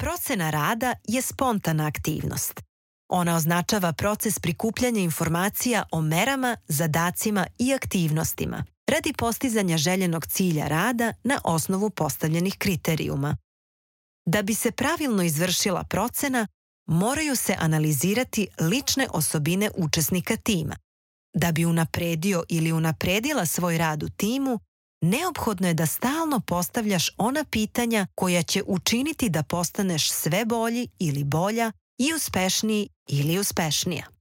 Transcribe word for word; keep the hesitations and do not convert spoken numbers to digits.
Procena rada je spontana aktivnost. Ona označava proces prikupljanja informacija o merama, zadacima i aktivnostima radi postizanja željenog cilja rada na osnovu postavljenih kriterijuma. Da bi se pravilno izvršila procena, moraju se analizirati lične osobine učesnika tima. Da bi unapredio ili unapredila svoj rad u timu, neophodno je da stalno postavljaš ona pitanja koja će učiniti da postaneš sve bolji ili bolja i uspešniji ili uspešnija.